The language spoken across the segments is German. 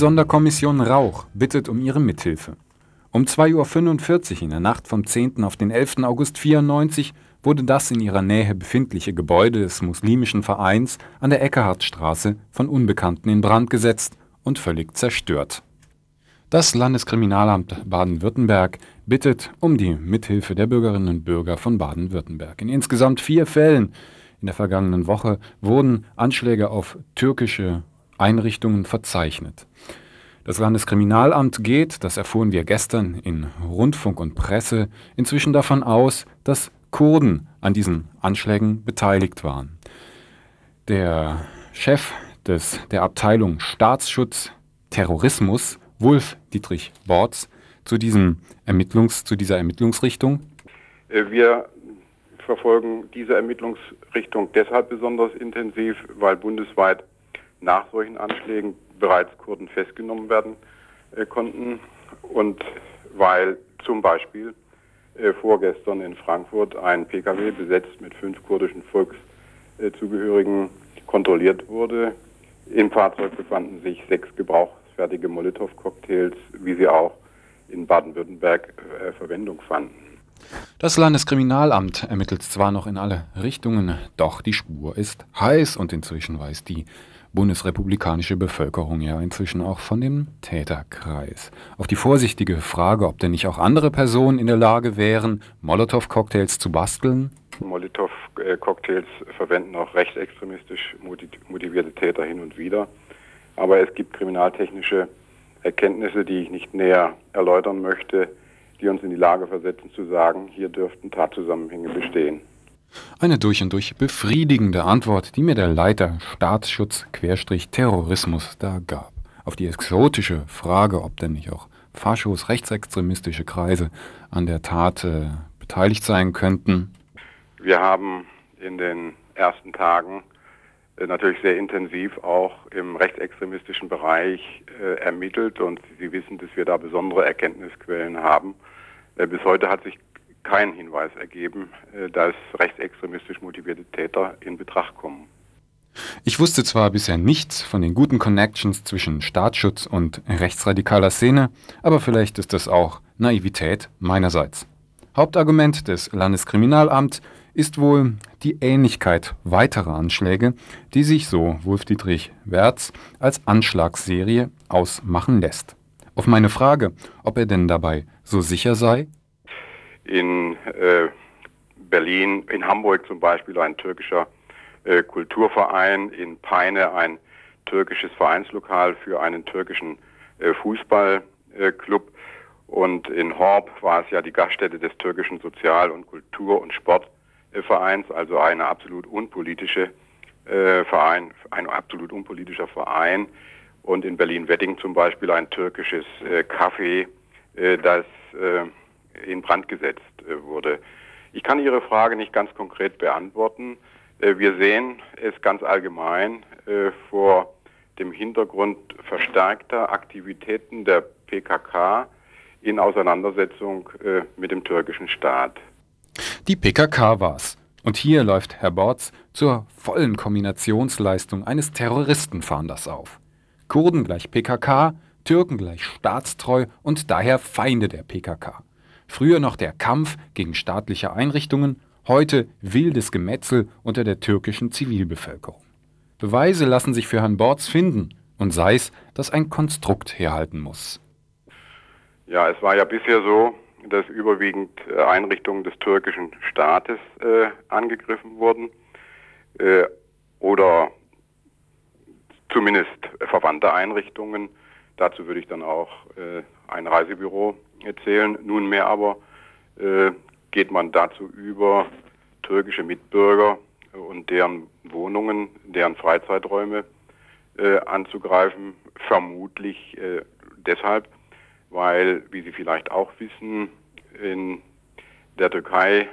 Sonderkommission Rauch bittet um ihre Mithilfe. Um 2:45 Uhr in der Nacht vom 10. auf den 11. August 1994 wurde das in ihrer Nähe befindliche Gebäude des muslimischen Vereins an der Eckehartstraße von Unbekannten in Brand gesetzt und völlig zerstört. Das Landeskriminalamt Baden-Württemberg bittet um die Mithilfe der Bürgerinnen und Bürger von Baden-Württemberg. In insgesamt 4 Fällen in der vergangenen Woche wurden Anschläge auf türkische Einrichtungen verzeichnet. Das Landeskriminalamt geht, das erfuhren wir gestern in Rundfunk und Presse, inzwischen davon aus, dass Kurden an diesen Anschlägen beteiligt waren. Der Chef der Abteilung Staatsschutz Terrorismus, Wulf-Dietrich Bortz, zu dieser Ermittlungsrichtung. Wir verfolgen diese Ermittlungsrichtung deshalb besonders intensiv, weil bundesweit nach solchen Anschlägen bereits Kurden festgenommen werden konnten und weil zum Beispiel vorgestern in Frankfurt ein Pkw besetzt mit 5 kurdischen Volkszugehörigen kontrolliert wurde. Im Fahrzeug befanden sich 6 gebrauchsfertige Molotow-Cocktails, wie sie auch in Baden-Württemberg Verwendung fanden. Das Landeskriminalamt ermittelt zwar noch in alle Richtungen, doch die Spur ist heiß und inzwischen weiß die bundesrepublikanische Bevölkerung ja inzwischen auch von dem Täterkreis. Auf die vorsichtige Frage, ob denn nicht auch andere Personen in der Lage wären, Molotow-Cocktails zu basteln. Molotow-Cocktails verwenden auch rechtsextremistisch motivierte Täter hin und wieder. Aber es gibt kriminaltechnische Erkenntnisse, die ich nicht näher erläutern möchte, die uns in die Lage versetzen zu sagen, hier dürften Tatzusammenhänge bestehen. Eine durch und durch befriedigende Antwort, die mir der Leiter Staatsschutz-Terrorismus da gab. Auf die exotische Frage, ob denn nicht auch Faschos, rechtsextremistische Kreise an der Tat beteiligt sein könnten. Wir haben in den ersten Tagen natürlich sehr intensiv auch im rechtsextremistischen Bereich ermittelt und Sie wissen, dass wir da besondere Erkenntnisquellen haben. Bis heute hat sich kein Hinweis ergeben, dass rechtsextremistisch motivierte Täter in Betracht kommen. Ich wusste zwar bisher nichts von den guten Connections zwischen Staatsschutz und rechtsradikaler Szene, aber vielleicht ist das auch Naivität meinerseits. Hauptargument des Landeskriminalamts ist wohl die Ähnlichkeit weiterer Anschläge, die sich, so Wulf-Dietrich Wertz, als Anschlagsserie ausmachen lässt. Auf meine Frage, ob er denn dabei so sicher sei. In Berlin, in Hamburg zum Beispiel ein türkischer Kulturverein, in Peine ein türkisches Vereinslokal für einen türkischen Fußballclub und in Horb war es ja die Gaststätte des türkischen Sozial- und Kultur- und Sportvereins, also ein absolut unpolitischer Verein. Und in Berlin-Wedding zum Beispiel ein türkisches Café, das in Brand gesetzt wurde. Ich kann Ihre Frage nicht ganz konkret beantworten. Wir sehen es ganz allgemein vor dem Hintergrund verstärkter Aktivitäten der PKK in Auseinandersetzung mit dem türkischen Staat. Die PKK war's. Und hier läuft Herr Bortz zur vollen Kombinationsleistung eines Terroristenfahnders auf. Kurden gleich PKK, Türken gleich staatstreu und daher Feinde der PKK. Früher noch der Kampf gegen staatliche Einrichtungen, heute wildes Gemetzel unter der türkischen Zivilbevölkerung. Beweise lassen sich für Herrn Bortz finden und sei es, dass ein Konstrukt herhalten muss. Ja, es war ja bisher so, dass überwiegend Einrichtungen des türkischen Staates angegriffen wurden oder zumindest verwandte Einrichtungen. Dazu würde ich dann auch ein Reisebüro erzählen. Nunmehr aber geht man dazu über, türkische Mitbürger und deren Wohnungen, deren Freizeiträume anzugreifen. Vermutlich deshalb, weil, wie Sie vielleicht auch wissen, in der Türkei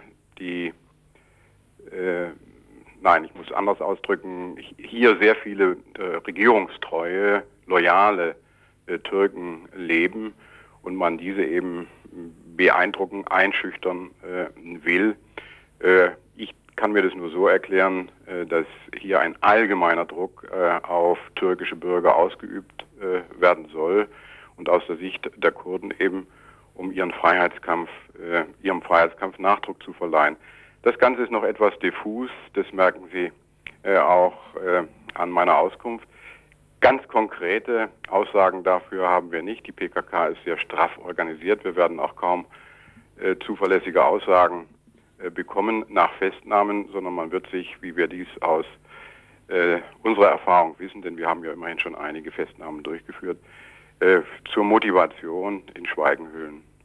ich muss anders ausdrücken, hier sehr viele regierungstreue, loyale Türken leben und man diese eben beeindrucken, einschüchtern will. Ich kann mir das nur so erklären, dass hier ein allgemeiner Druck auf türkische Bürger ausgeübt werden soll und aus der Sicht der Kurden eben, um ihrem Freiheitskampf Nachdruck zu verleihen. Das Ganze ist noch etwas diffus, das merken Sie auch an meiner Auskunft. Ganz konkrete Aussagen dafür haben wir nicht. Die PKK ist sehr straff organisiert. Wir werden auch kaum zuverlässige Aussagen bekommen nach Festnahmen, sondern man wird sich, wie wir dies aus unserer Erfahrung wissen, denn wir haben ja immerhin schon einige Festnahmen durchgeführt, zur Motivation in Schweigen hüllen.